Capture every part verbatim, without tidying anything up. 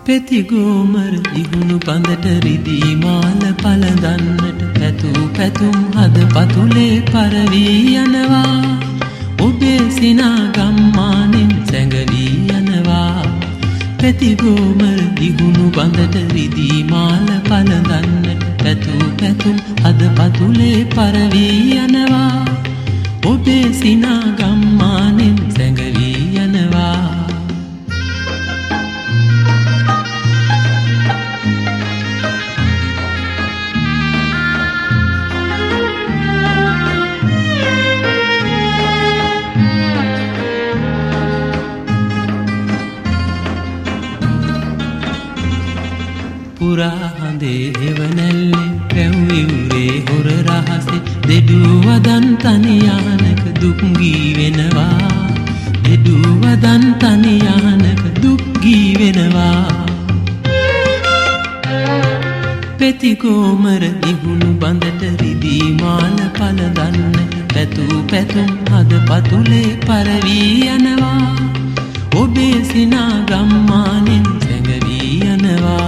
පෙතිගෝමර ඉහුණු බඳට රිදී මාල පලදන්නට පැතු පැතුම් හද පතුලේ පරවී යනවා ඔබේ සිනා ගම්මානෙන් සැඟවී යනවා පෙතිගෝමර ඉහුණු බඳට රිදී මාල පලදන්නට පැතු පැතුම් හද පතුලේ පරවී යනවා ඔබේ සිනා ගම්මානෙන් සැඟවී යනවා පුරා හඳේ එවනැල්ලේ පැව්විවුරේ හොර රහසේ දෙඩුවදන් තනියානක දුක්ගී වෙනවා දෙඩුවදන් තනියානක දුක්ගී වෙනවා පෙතිගෝමර ඉහුණු බඳට රිදී මාල පලදන්නට පැතු පැතුම් හද පතුලේ පරවී යනවා ඔබේ සිනා ගම්මානෙන් සැඟවී යනවා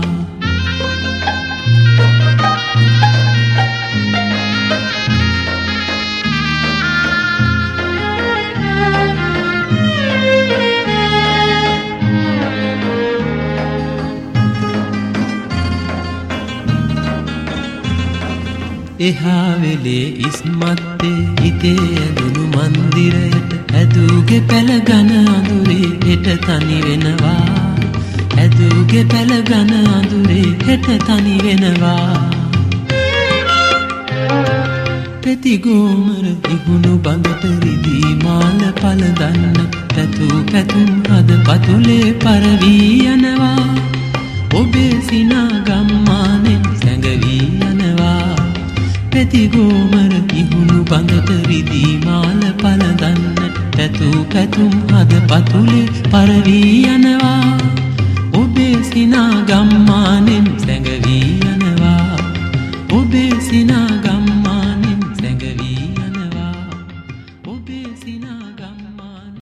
එහා වෙලේ ඉස්මත්තේ හිතේ ඇඳුණු මන්දිරයට ඇදුගේ පැලගන අඳුරේ හෙට තනි වෙනවා ඇදුගේ පැලගන අඳුරේ හෙට තනි වෙනවා පෙතිගෝමර ඉහුණු බඳට රිදී මාල පලදන්න පැතු පැතුම් හද පතුලේ පරවී යනවා ඔබේ සිනා ගම්මානෙන් සැඟවී යනවා පෙතිගෝමර ඉහුණු බඳට රිදී මාල පලදන්නට පැතු පැතුම් හද පතුලේ පරවී යනවා ඔබේ සිනා ගම්